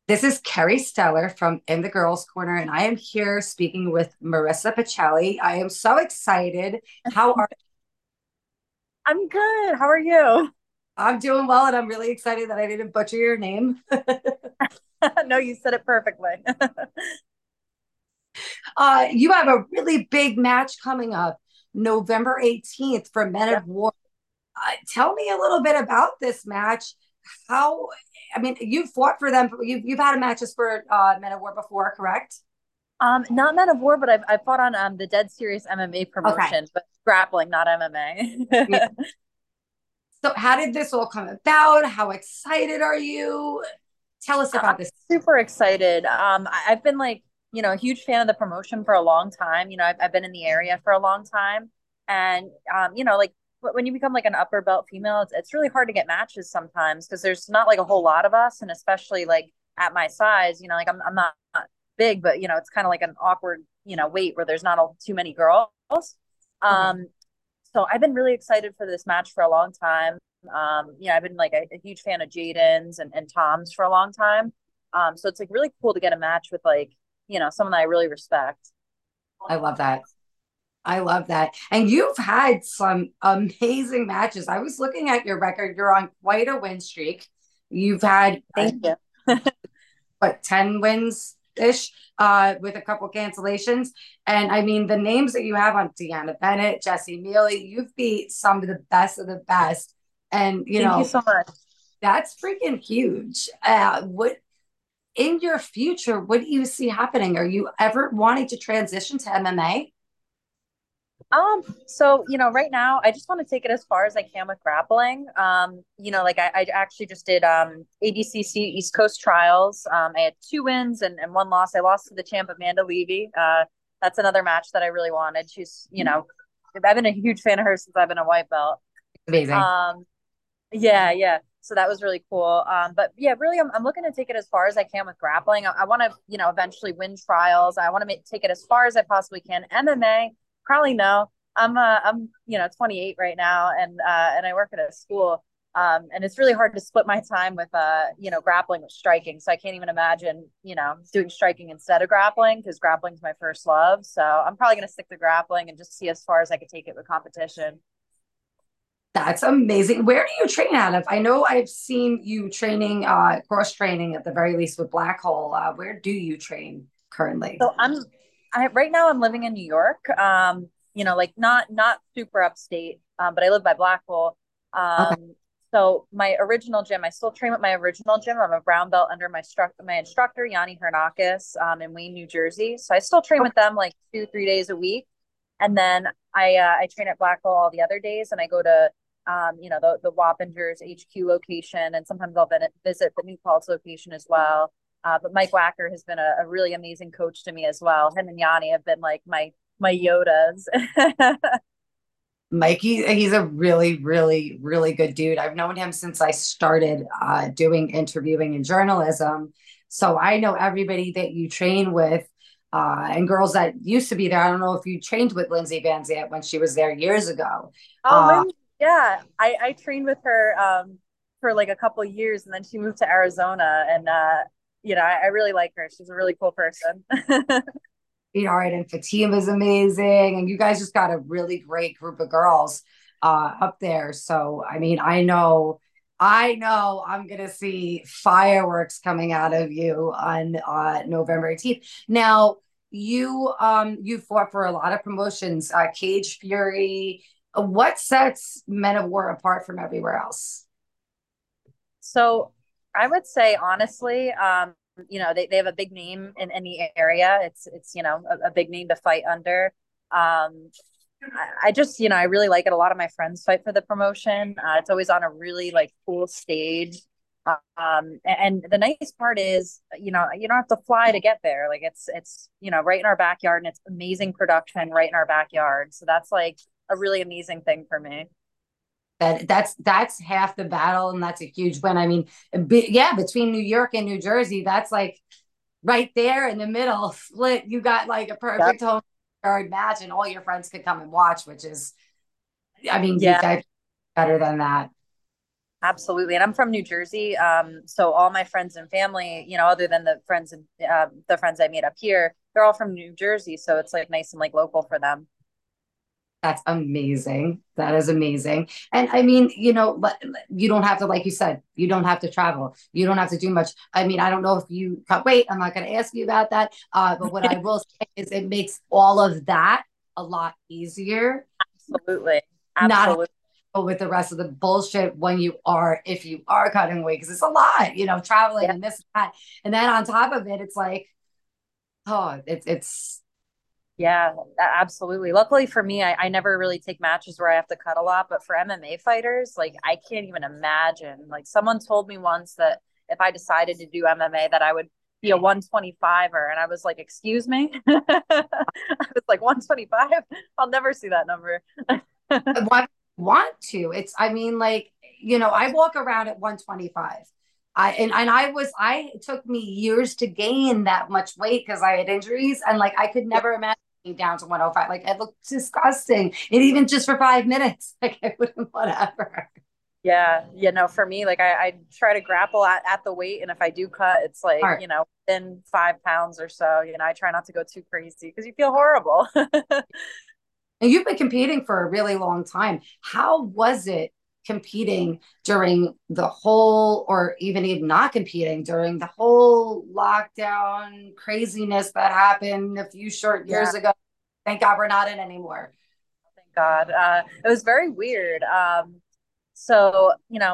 This is Kerry Steller from In the Girls Corner, and I am here speaking with Marissa Pacelli. I am so excited. How are I'm good. How are you? I'm doing well, and I'm really excited that I didn't butcher your name. No, you said it perfectly. You have a really big match coming up November 18th for Men Yep. of War. Tell me a little bit about this match. How, I mean, you've fought for them. You've had matches for Men of War before, correct? Not Men of War, but I've fought on the Dead Serious MMA Okay. promotion, but grappling, not Yeah. MMA. So, how did this all come about? How excited are you? Tell us I'm about this. super excited. I've been a huge fan of the promotion for a long time. I've been in the area for a long time, and when you become like an upper belt female, it's really hard to get matches sometimes because there's not like a whole lot of us, and especially like at my size, like I'm not big, but it's kind of like an awkward weight where there's not too many girls. Okay. Um, so I've been really excited for this match for a long time. I've been like a huge fan of Jaden's and Tom's for a long time. So it's like really cool to get a match with like, someone that I really respect. I love that. I love that. And you've had some amazing matches. I was looking at your record. You're on quite a win streak. You've had Thank you. what, 10 wins ish, with a couple cancellations. And I mean, the names that you have on Deanna Bennett, Jesse Mealy, you've beat some of the best. And, Thank you so much. that's freaking huge. What in your future, what do you see happening? Are you ever wanting to transition to MMA? So right now I just want to take it as far as I can with grappling. Like I actually just did ADCC East Coast Trials. I had two wins and one loss. I lost to the champ Amanda Levy. That's another match that I really wanted. I've been a huge fan of her since I've been a white belt. Amazing. Um, yeah, yeah. So that was really cool. But yeah, really, I'm looking to take it as far as I can with grappling. I want to, eventually win trials. I want to take it as far as I possibly can. MMA, probably no. I'm 28 right now, and I work at a school. And it's really hard to split my time with, grappling with striking. So I can't even imagine, doing striking instead of grappling because grappling's my first love. So I'm probably going to stick to grappling and just see as far as I could take it with competition. That's amazing. Where do you train out of? I know I've seen you training, cross training at the very least with Black Hole. Where do you train currently? So I right now I'm living in New York. Like not super upstate, but I live by Blackwell. Okay. So my original gym, I still train with my original gym. I'm a brown belt under my instructor Yanni Hernakis, in Wayne, New Jersey. So I still train with them like 2, 3 days a week, and then I train at Blackwell all the other days, and I go to the Wappingers HQ location, and sometimes I'll visit the New Paltz location as well. But Mike Wacker has been a really amazing coach to me as well. Him and Yanni have been like my Yodas. Mikey, he's a really, really, really good dude. I've known him since I started doing interviewing and journalism. So I know everybody that you train with, and girls that used to be there. I don't know if you trained with Lindsay Van Zant when she was there years ago. Oh, Uh, Lynn, yeah, I trained with her for like a couple of years, and then she moved to Arizona, and I really like her. She's a really cool person. Sweetheart and Fatima is amazing. And you guys just got a really great group of girls up there. So, I mean, I know I'm going to see fireworks coming out of you on November 18th. Now, you fought for a lot of promotions, Cage Fury. What sets Men of War apart from everywhere else? So I would say honestly, they have a big name in the area. It's a big name to fight under. I just, I really like it. A lot of my friends fight for the promotion. It's always on a really like cool stage. And the nice part is, you don't have to fly to get there. Like it's right in our backyard, and it's amazing production right in our backyard. So that's like a really amazing thing for me. That's half the battle, and that's a huge win. I mean, yeah, between New York and New Jersey, that's like right there in the middle, split. You got like a Yep. perfect home yard match, and all your friends could come and watch, which is, I mean, you Yeah. guys better than that. Absolutely. And I'm from New Jersey. So all my friends and family, other than the friends I made up here, they're all from New Jersey. So it's like nice and like local for them. That's amazing. That is amazing. And I mean, you don't have to, like you said, you don't have to travel. You don't have to do much. I mean, I don't know if you cut weight. I'm not going to ask you about that. But what I will say is it makes all of that a lot easier. Absolutely. Not Absolutely. with the rest of the bullshit if you are cutting weight, because it's a lot, traveling Yeah. and this and that. And then on top of it, it's like, oh, it's Yeah, absolutely. Luckily for me, I never really take matches where I have to cut a lot, but for MMA fighters, like I can't even imagine. Like someone told me once that if I decided to do MMA, that I would be a 125er. And I was like, excuse me? I was like, 125? I'll never see that number. I want to. I mean, like, I walk around at 125. It took me years to gain that much weight because I had injuries, and like I could Yeah. never imagine being down to 105. Like it looked disgusting. And even just for 5 minutes, like I wouldn't whatever. Yeah. No, for me, like I try to grapple at the weight. And if I do cut, it's All like, right. within 5 pounds or so, I try not to go too crazy because you feel horrible. And you've been competing for a really long time. How was it competing during the whole, or even not competing during the whole lockdown craziness that happened a few short Yeah. years ago? Thank God we're not in anymore. Thank God. It was very weird. So,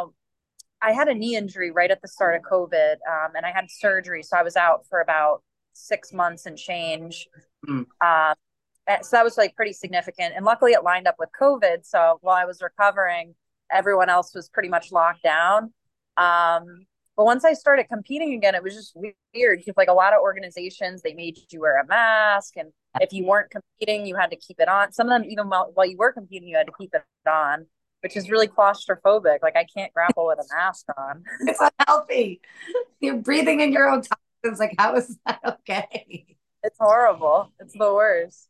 I had a knee injury right at the start of COVID, and I had surgery. So I was out for about 6 months and change. Mm. Um, so that was like pretty significant. And luckily it lined up with COVID. So while I was recovering, everyone else was pretty much locked down. But once I started competing again, it was just weird because like a lot of organizations, they made you wear a mask. And if you weren't competing, you had to keep it on. Some of them, even while you were competing, you had to keep it on, which is really claustrophobic. Like I can't grapple with a mask on. It's unhealthy. You're breathing in your own toxins. Like, how is that okay? It's horrible. It's the worst.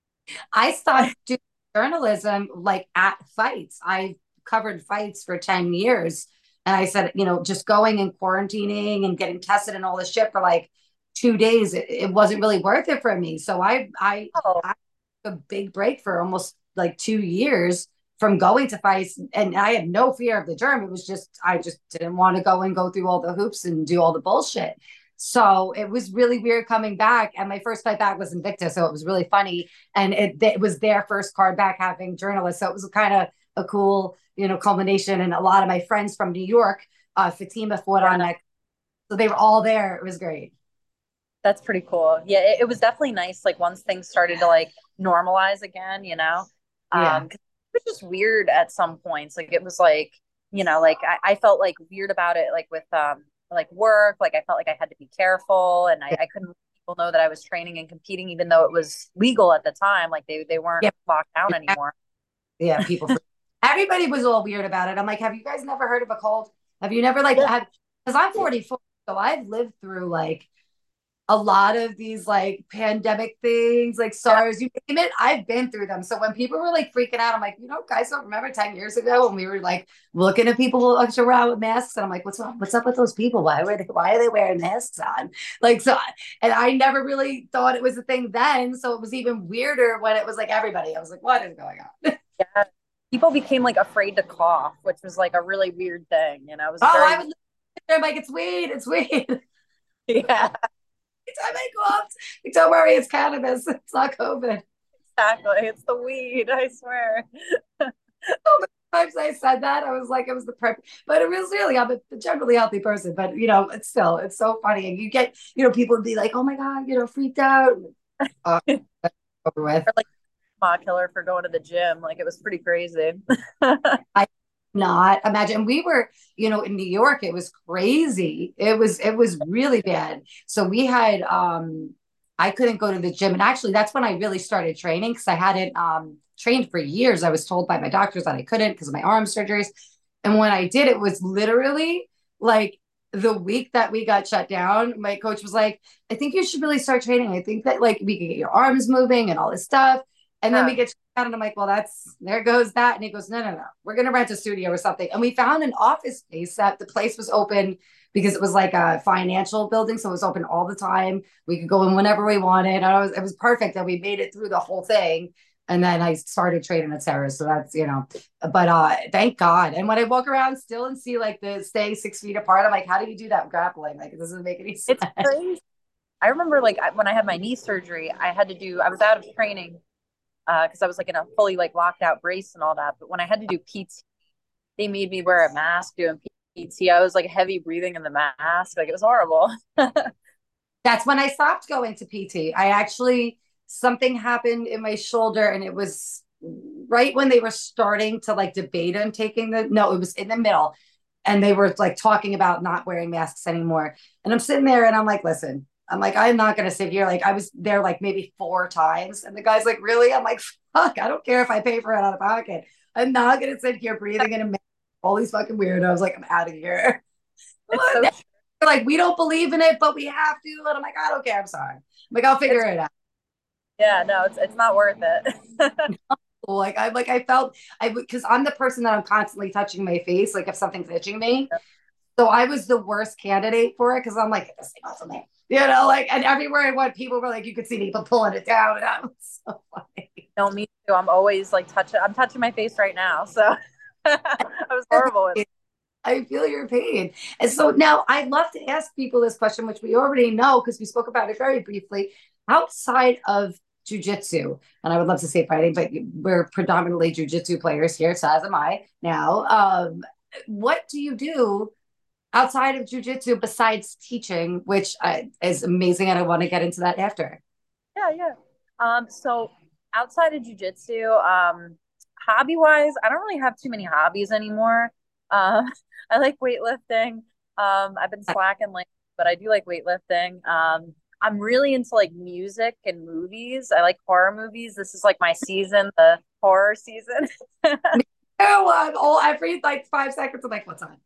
I stopped doing journalism like at fights. I covered fights for 10 years. And I said, just going and quarantining and getting tested and all this shit for like 2 days, it wasn't really worth it for me. So Oh, I took a big break for almost like 2 years from going to fights. And I had no fear of the germ. It was just, I just didn't want to go and go through all the hoops and do all the bullshit. So it was really weird coming back. And my first fight back was Invicta. So it was really funny. And it was their first card back having journalists. So it was kind of a cool, culmination. And a lot of my friends from New York, Fatima fought on yeah. that. So they were all there. It was great. That's pretty cool. Yeah, it was definitely nice. Like once things started to like normalize again, Yeah. 'cause it was just weird at some points. Like it was like, like I felt like weird about it, like with like work. Like I felt like I had to be careful, and I couldn't let people know that I was training and competing, even though it was legal at the time. Like they weren't Yeah. locked down anymore. Yeah. Everybody was all weird about it. I'm like, have you guys never heard of a cold? Have you never like Yeah. had, because I'm 44, so I've lived through like a lot of these like pandemic things, like SARS, you name it. I've been through them. So when people were like freaking out, I'm like, guys don't remember 10 years ago when we were like looking at people walking around with masks, and I'm like, what's wrong? What's up with those people? Why are they wearing masks on? Like so, and I never really thought it was a thing then. So it was even weirder when it was like everybody. I was like, what is going on? Yeah. People became like afraid to cough, which was like a really weird thing. It was a Oh, very I was there like it's weed, it's weed. yeah, Anytime I cough, like, don't worry, it's cannabis. It's not COVID. exactly. It's the weed, I swear. Times I said that, I was like, it was the prep, but it was really, I'm a generally healthy person, but it's so funny. And you get, people would be like, oh my God, freaked out. Uh, over with. Or like killer for going to the gym. Like it was pretty crazy. I not imagine. We were, in New York, it was crazy. It was really bad. So we had, I couldn't go to the gym. And actually that's when I really started training, because I hadn't trained for years. I was told by my doctors that I couldn't because of my arm surgeries. And when I did, it was literally like the week that we got shut down, my coach was like, I think you should really start training. I think that like we can get your arms moving and all this stuff. And then we Yeah. get And I'm like, well, there goes that. And he goes, no, no, no, we're going to rent a studio or something. And we found an office space that the place was open because it was like a financial building. So it was open all the time. We could go in whenever we wanted. And it was perfect that we made it through the whole thing. And then I started training at Sarah. So that's, but thank God. And when I walk around still and see like the staying 6 feet apart, I'm like, how do you do that grappling? Like, it doesn't make any sense. It's crazy. I remember like when I had my knee surgery, I was out of training because I was like in a fully like locked out brace and all that. But when I had to do PT, they made me wear a mask doing PT. I was like heavy breathing in the mask. Like it was horrible. That's when I stopped going to PT. Something happened in my shoulder, and it was right when they were starting to like debate on no, it was in the middle. And they were like talking about not wearing masks anymore. And I'm sitting there and I'm like, listen, I'm like, I'm not going to sit here. Like, I was there like maybe 4 times. And the guy's like, really? I'm like, fuck, I don't care if I pay for it out of pocket. I'm not going to sit here breathing in a mask. All these fucking weirdos. Like, I'm out of here. It's so true. Like, we don't believe in it, but we have to. And I'm like, I don't care. I'm sorry. I'm like, I'll figure it out. Yeah, no, it's not worth it. I felt because I'm the person that I'm constantly touching my face, like if something's itching me. So I was the worst candidate for it because I'm like, this thing off of me. Like, and everywhere I went, people were like, you could see people pulling it down. And that was so funny. No, me too. I'm always like I'm touching my face right now. So I was horrible with it. I feel your pain. And so now I'd love to ask people this question, which we already know because we spoke about it very briefly. Outside of jujitsu, and I would love to say fighting, but we're predominantly jujitsu players here, so as am I now. What do you do outside of jujitsu besides teaching, which is amazing, and I want to get into that after. Yeah, yeah. So outside of jujitsu, hobby wise, I don't really have too many hobbies anymore. I like weightlifting. I've been slacking lately, but I do like weightlifting. I'm really into like music and movies. I like horror movies. This is like my season, the horror season. Oh, all every like 5 seconds, I'm like, what's on?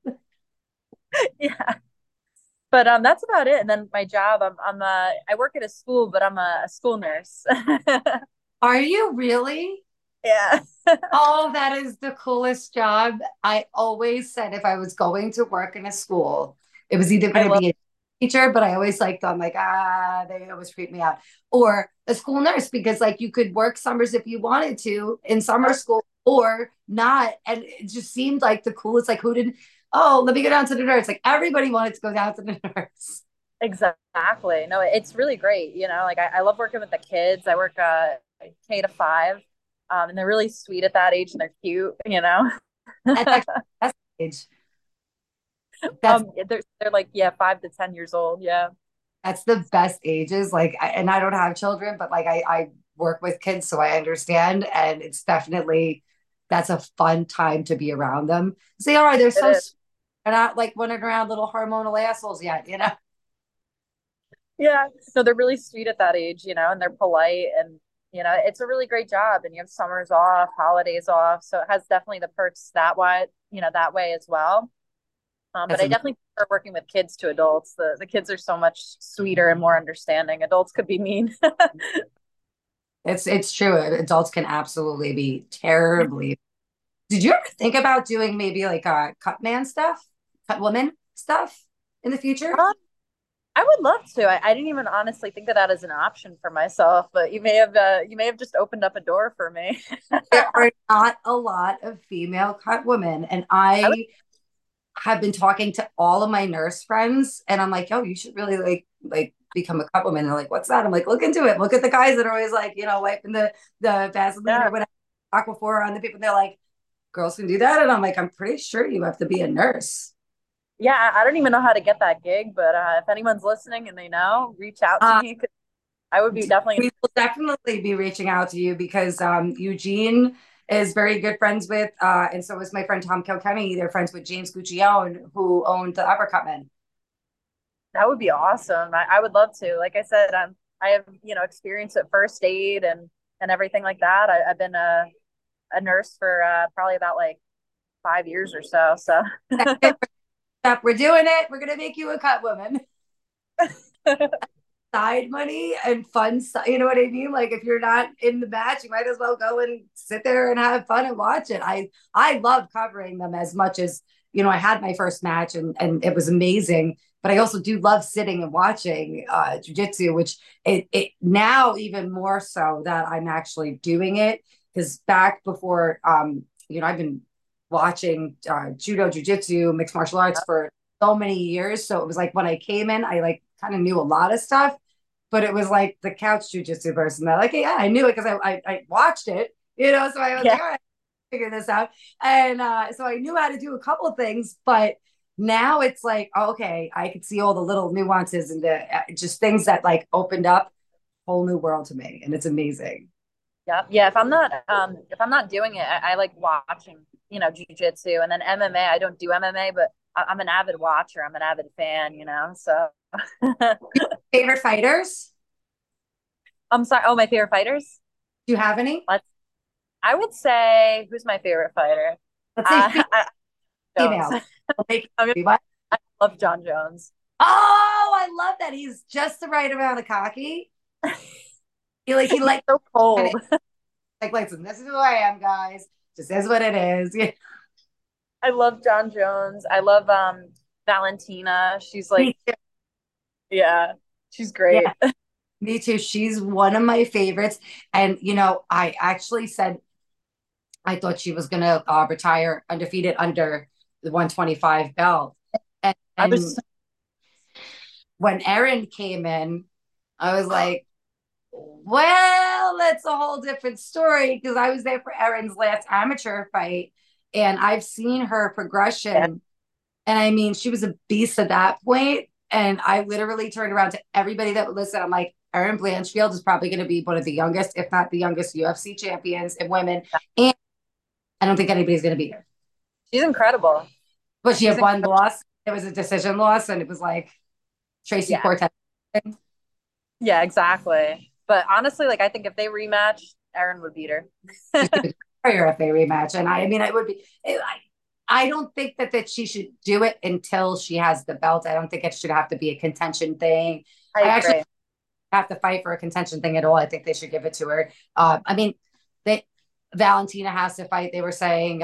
Yeah. But that's about it. And then my job, I work at a school, but I'm a school nurse. Are you really? Yeah. Oh, that is the coolest job. I always said if I was going to work in a school, it was either I going to love be a teacher, but I always liked them like, they always freak me out, or a school nurse because like you could work summers if you wanted to in summer school or not. And it just seemed like the coolest, like who didn't, oh, let me go down to the nurse. Like everybody wanted to go down to the nurse. exactly. No, it's really great. Like I love working with the kids. I work K to 5. And they're really sweet at that age and they're cute. That's actually the best age. That's They're like, yeah, 5 to 10 years old. Yeah. that's the best ages. Like, and I don't have children, but like I work with kids, so I understand, and it's definitely that's a fun time to be around them. Say, all right, they're It so is. sweet. They're not like running around little hormonal assholes yet. Yeah. No, they're really sweet at that age, and they're polite and it's a really great job and you have summers off, holidays off. So it has definitely the perks that way as well. But That's I amazing. definitely prefer working with kids to adults. The kids are so much sweeter and more understanding. Adults could be mean. It's true. Adults can absolutely be terribly. Did you ever think about doing maybe like cut man stuff, cut woman stuff in the future? Um, I would love to. I didn't even honestly think of that as an option for myself, but you may have just opened up a door for me. There are not a lot of female cut women, and I would, I have been talking to all of my nurse friends, and I'm like, oh, you should really like become a cut woman. And they're like, what's that? I'm like, look into it. Look at the guys that are always like, wiping the Vaseline yeah, or whatever Aquaphor on the people. And they're like, girls can do that, and I'm like, I'm pretty sure you have to be a nurse. yeah. I don't even know how to get that gig, but if anyone's listening and they know, reach out to Uh, me. 'Cause I would be definitely. we will definitely be reaching out to you because Eugene is very good friends with, and so is my friend Tom Kilkenny. They're friends with James Guccione, who owned the Uppercutmen. That would be awesome. I would love to. Like I said, I have experience at first aid and everything like that. I've been a nurse for probably about like 5 years or so. So We're doing it. We're gonna make you a cut woman. side money and fun, you know what I mean? Like if you're not in the match, you might as well go and sit there and have fun and watch it. I love covering them as much as, I had my first match and it was amazing. But I also do love sitting and watching jujitsu, which it now even more so that I'm actually doing it. Because back before, I've been watching judo, jujitsu, mixed martial arts for so many years. So it was like when I came in, I like kind of knew a lot of stuff, but it was like the couch jujitsu person that like, yeah, I knew it because I watched it, so I was Yeah. like, all right, figure this out. And so I knew how to do a couple of things, but now it's like, okay, I could see all the little nuances and the just things that like opened up a whole new world to me. And it's amazing. Yeah. Yeah. If I'm not doing it, I like watching, jujitsu, and then MMA. I don't do MMA, but I'm an avid watcher. I'm an avid fan, so Favorite fighters? I'm sorry. Oh, my favorite fighters? Do you have any? Let's, I would say, who's my favorite fighter? Let's say I Jones. female. We'll make I mean, what? I love John Jones. Oh, I love that. He's just the right amount of cocky. He He's like so and cold. listen, this is who I am, guys. Just is what it is. Yeah. I love John Jones. I love Valentina. She's like, Me too. yeah, she's great. Yeah, me too. She's one of my favorites. And I actually said I thought she was gonna retire undefeated under the 125 belt. I And was when Erin came in, I was like, well, that's a whole different story because I was there for Erin's last amateur fight and I've seen her yeah, progression. And I mean, she was a beast at that point. And I literally turned around to everybody that would listen. I'm like, Erin Blanchfield is probably going to be one of the youngest, if not the youngest UFC champions in women. And I don't think anybody's going to beat her. she's incredible. But she She's had one incredible. loss. It was a decision loss. And it was like Tracy Yeah, Cortez. yeah, exactly. But honestly, like I think if they rematch, Erin would beat her. She's a good warrior if they rematch. And I mean, it would be, I don't think that she should do it until she has the belt. I don't think it should have to be a contention thing. I I actually agree. have to fight for a contention thing at all. I think they should give it to her. I mean, they Valentina has to fight. They were saying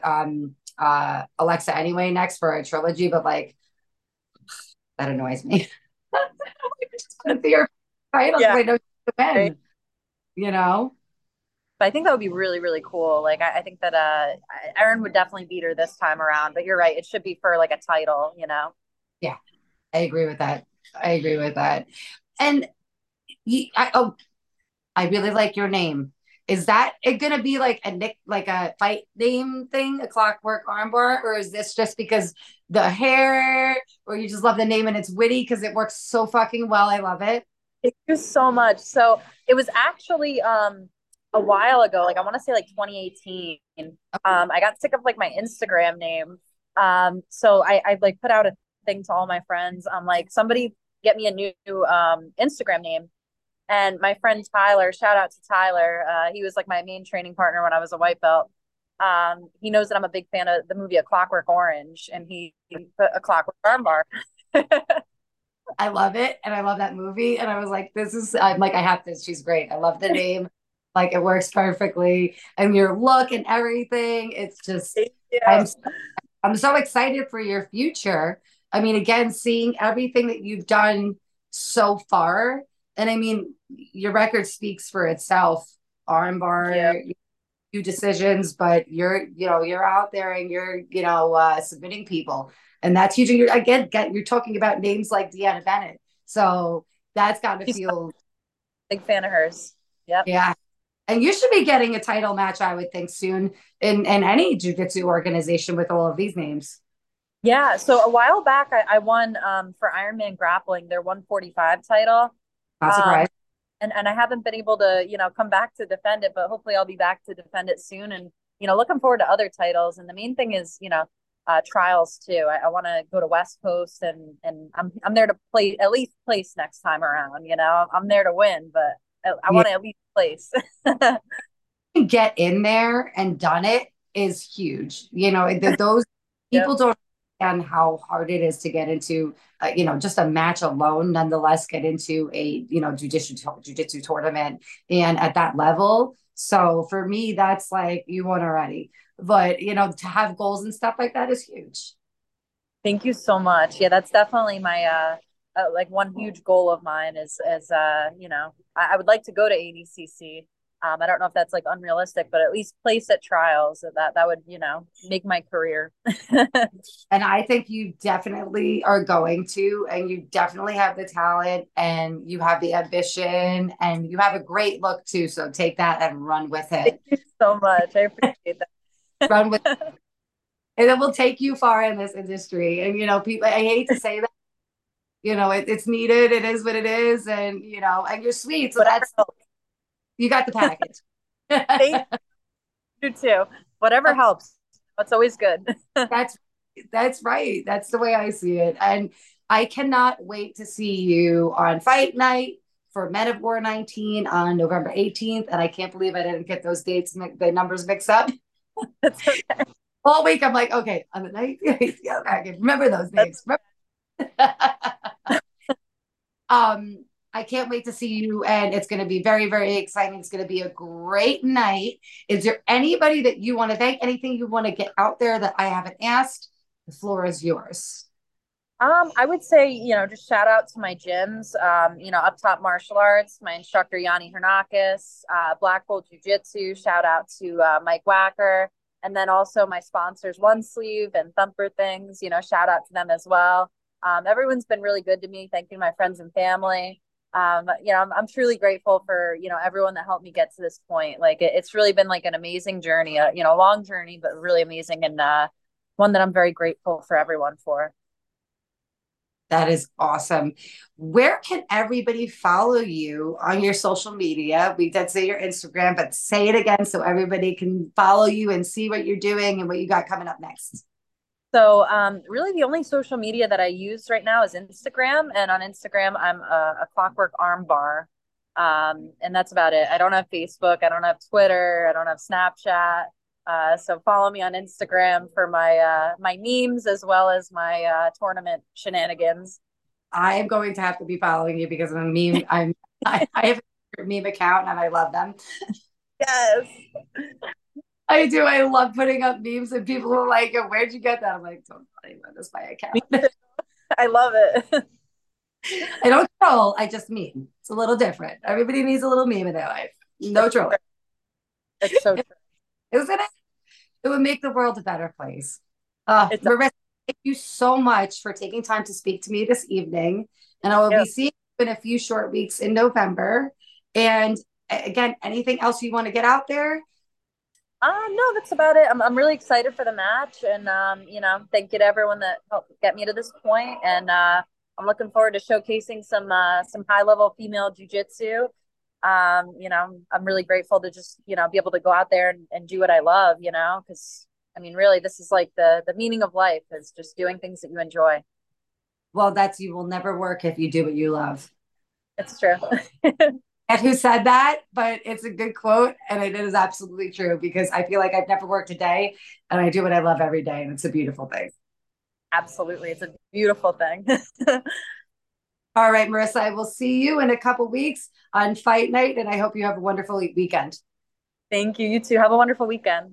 Alexa anyway next for a trilogy, but like that annoys me. Just put your title because Yeah, I know she's the right. win. You know? But I think that would be really, really cool. Like I think that Erin would definitely beat her this time around. But you're right, it should be for like a title. Yeah, I agree with that. I agree with that. And oh, I really like your name. Is that it going to be like like a fight name thing, a Clockwork Armbar, or is this just because the hair, or you just love the name and it's witty because it works so fucking well? I love it. Thank you so much. So it was actually a while ago, like I want to say like 2018. I got sick of like my Instagram name. So I like put out a thing to all my friends. I'm like, somebody get me a new Instagram name. And my friend Tyler, shout out to Tyler. He was like my main training partner when I was a white belt. He knows that I'm a big fan of the movie A Clockwork Orange, and he put a clockwork armbar. I love it, and I love that movie. And I was like, this is. I'm like, I have this. She's great. I love the name. Like it works perfectly, and your look and everything. It's just. Yeah. I'm I'm so excited for your future. I mean, again, seeing everything that you've done so far, and I mean, your record speaks for itself. Yeah. Armbar, few decisions, but you're out there and you're submitting people, and that's huge. And you're again, you're talking about names like Deanna Bennett, so that's got to She's a feel big fan of hers. Yep. yeah. And you should be getting a title match, I would think, soon in any jujitsu organization with all of these names. Yeah. So a while back, I won for Ironman Grappling their 145 title. Not Um, surprised. and I haven't been able to, come back to defend it, but hopefully I'll be back to defend it soon. And, looking forward to other titles. And the main thing is, trials too. I want to go to West Coast and I'm there to play at least place next time around. I'm there to win, but I Yeah, want to at least place. get in there and done it is huge. Those Yep. people don't. and how hard it is to get into, just a match alone, nonetheless, get into a, jujitsu tournament and at that level. So for me, that's like you won already. But, to have goals and stuff like that is huge. Thank you so much. Yeah, that's definitely my like one huge goal of mine is I would like to go to ADCC. I don't know if that's like unrealistic, but at least place at trials that would, make my career. And I think you definitely are going to, and you definitely have the talent and you have the ambition and you have a great look too. So take that and run with Thank it. you so much. I appreciate Run with that. and it will take you far in this industry. And people, I hate to say that, it's needed, it is what it is, and you're sweet. So Whatever that's helps. you got the package. Thank you too. Whatever helps. That's always good. That's that's right. That's the way I see it. And I cannot wait to see you on fight night for Men of War 19 on November 18th. And I can't believe I didn't get those dates, the numbers mixed up. That's okay. All week, I'm like, okay, on the night, yeah, I can remember those That's names. um, I can't wait to see you, and it's going to be very, very exciting. It's going to be a great night. Is there anybody that you want to thank? Anything you want to get out there that I haven't asked? The floor is yours. I would say, just shout out to my gyms, Up Top Martial Arts, my instructor Yanni Hernakis, Black Bolt Jiu Jitsu, shout out to Mike Wacker, and then also my sponsors, One Sleeve and Thumper Things, shout out to them as well. Everyone's been really good to me. Thank you, my friends and family. I'm truly grateful for, everyone that helped me get to this point. Like it's really been like an amazing journey, a long journey, but really amazing and one that I'm very grateful for everyone for. That is awesome. Where can everybody follow you on your social media? We did say your Instagram, but say it again so everybody can follow you and see what you're doing and what you got coming up next. So, really, the only social media that I use right now is Instagram, and on Instagram, I'm a Clockwork Armbar, and that's about it. I don't have Facebook, I don't have Twitter, I don't have Snapchat. So follow me on Instagram for my memes as well as my tournament shenanigans. I am going to have to be following you because I'm a meme. I have a meme account and I love them. Yes, I do. I love putting up memes and people are like, "Where'd you get that?" I'm like, "Don't tell anyone. This is my me account." too. I love it. I don't troll. I just meme. It's a little different. Everybody needs a little meme in their life. No It's trolling. it's so true. Isn't it? It would make the world a better place. It's Marissa, thank you so much for taking time to speak to me this evening. And I will yeah. be seeing you in a few short weeks in November. And again, anything else you want to get out there? No, that's about it. I'm really excited for the match, and thank you to everyone that helped get me to this point. And I'm looking forward to showcasing some high level female jujitsu. I'm really grateful to just be able to go out there and do what I love. Because I mean, really, this is like the meaning of life is just doing things that you enjoy. Well, that's you will never work if you do what you love. It's true. And who said that? But it's a good quote, and it is absolutely true because I feel like I've never worked a day, and I do what I love every day, and it's a beautiful thing. Absolutely, it's a beautiful thing. All right, Marissa, I will see you in a couple weeks on fight night, and I hope you have a wonderful weekend. Thank you. You too. Have a wonderful weekend.